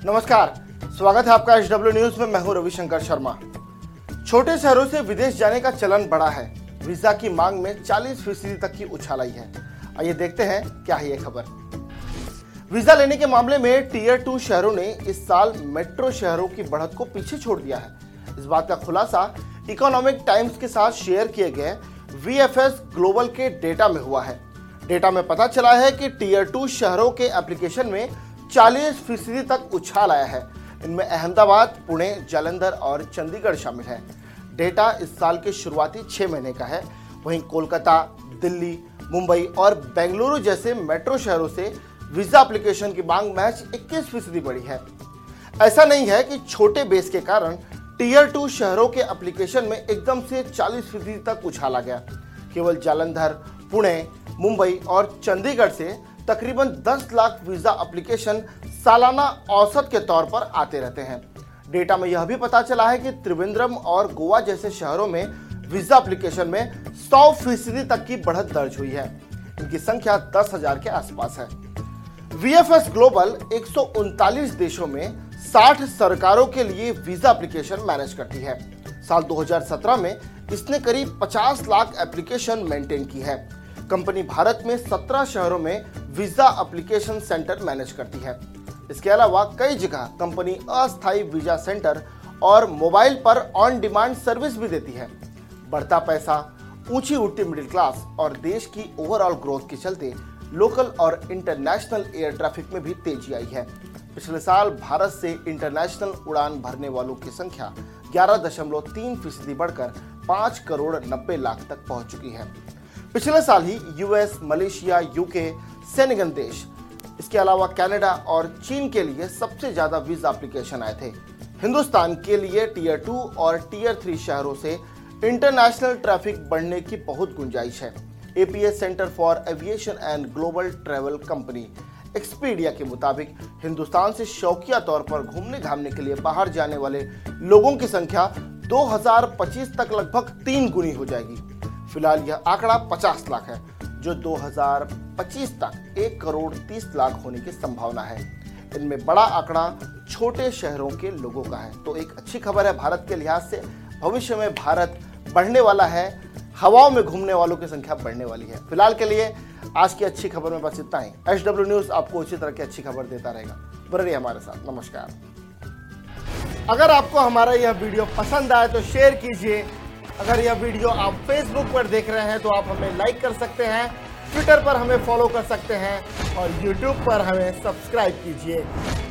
नमस्कार, स्वागत है आपका HW न्यूज में। मैं हूं रविशंकर शर्मा। छोटे शहरों से विदेश जाने का चलन बढ़ा है। वीजा की मांग में 40% तक की उछाल आई है। आइए देखते हैं क्या है ये खबर। वीजा लेने के मामले में टीयर 2 शहरों ने इस साल मेट्रो शहरों की बढ़त को पीछे छोड़ दिया है। इस बात का खुलासा इकोनॉमिक टाइम्स के साथ शेयर किए गए VFS ग्लोबल के डेटा में हुआ है। डेटा में पता चला है कि टीयर 2 शहरों के एप्लीकेशन में 40% तक उछाल आया है। इनमें अहमदाबाद, पुणे, जालंधर और चंडीगढ़ शामिल है। डेटा इस साल के शुरुआती 6 महीने का है। वहीं कोलकाता, दिल्ली, मुंबई और बेंगलुरु जैसे मेट्रो शहरों से वीजा एप्लीकेशन की मांग महज 21% बढ़ी है। ऐसा नहीं है कि छोटे बेस के कारण टीयर 2 शहरों के एप्लीकेशन में एकदम से 40% तक उछाल आ गया। केवल जालंधर, पुणे, मुंबई और चंडीगढ़ से तकरीबन 10 लाख वीजा एप्लीकेशन सालाना औसत के तौर पर आते रहते हैं। डेटा में यह भी पता चला है कि त्रिवेंद्रम और गोवा जैसे शहरों में वीजा एप्लीकेशन में 100% तक की बढ़त दर्ज हुई है। इनकी संख्या 10,000 के आसपास है। VFS ग्लोबल 139 देशों में 60 सरकारों के लिए वीजा एप्लीकेशन मैनेज करती है। साल 2017 में इसने करीब 50 लाख एप्लीकेशन मेंटेन की है। कंपनी भारत में 17 शहरों में वीजा एप्लीकेशन सेंटर मैनेज करती है। इसके अलावा कई जगह कंपनी अस्थायी वीजा सेंटर और मोबाइल पर ऑन डिमांड सर्विस भी देती है। बढ़ता पैसा, ऊंची उठती मिडिल क्लास और देश की ओवरऑल ग्रोथ के चलते लोकल और इंटरनेशनल एयर ट्रैफिक में भी तेजी आई है। पिछले साल भारत से इंटरनेशनल उड़ान भरने वालों की संख्या 11.3% बढ़कर 5 करोड़ 90 लाख तक पहुंच चुकी है। पिछले साल ही US, मलेशिया, UK, सेनेगल देश, इसके अलावा कनाडा और चीन के लिए सबसे ज्यादा वीजा एप्लीकेशन आए थे। हिंदुस्तान के लिए टीयर 2 और टीयर 3 शहरों से इंटरनेशनल ट्रैफिक बढ़ने की बहुत गुंजाइश है। APS centre for aviation and global travel company Expedia के मुताबिक हिंदुस्तान से शौकिया तौर पर घूमने घामने के लिए बाहर जाने वाले लोगों की संख्या 2025 तक लगभग 3 गुनी हो जाएगी। फिलहाल यह आंकड़ा 50 लाख है, जो 2025 तक 1 करोड़ 30 लाख होने की संभावना है। इनमें बड़ा आंकड़ा छोटे शहरों के लोगों का है। तो एक अच्छी खबर है भारत के लिहाज से। भविष्य में भारत बढ़ने वाला है, हवाओं में घूमने वालों की संख्या बढ़ने वाली है। फिलहाल के लिए आज की अच्छी खबर में बस इतना ही। HW न्यूज आपको इसी तरह की अच्छी खबर देता रहेगा। बने रहिए हमारे साथ। नमस्कार। अगर आपको हमारा यह वीडियो पसंद आए तो शेयर कीजिए। अगर यह वीडियो आप फेसबुक पर देख रहे हैं तो आप हमें लाइक कर सकते हैं, ट्विटर पर हमें फॉलो कर सकते हैं और यूट्यूब पर हमें सब्सक्राइब कीजिए।